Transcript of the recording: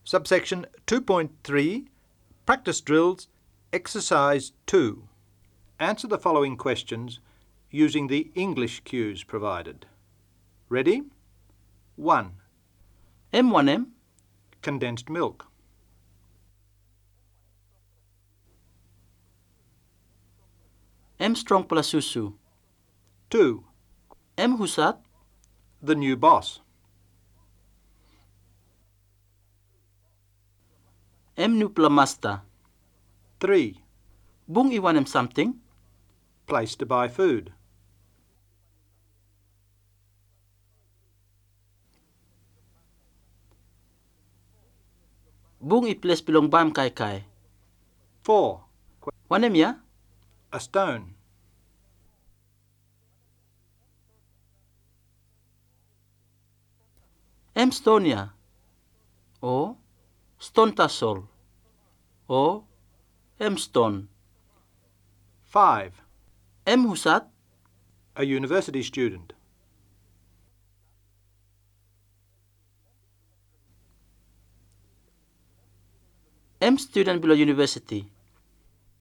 Subsection 2.3, Practice Drills, Exercise 2. Answer the following questions using the English cues provided. Ready? 1. M1M, Condensed milk. M strong plus susu. 2. M husat, The new boss. M new plamasta. 3. Bung iwan M something, Place to buy food. bung I place bilong bam kai kai. 4. Wanem ya? A stone. M stonia. O stone tasol. O M stone. 5. M husat, A university student. M student below university.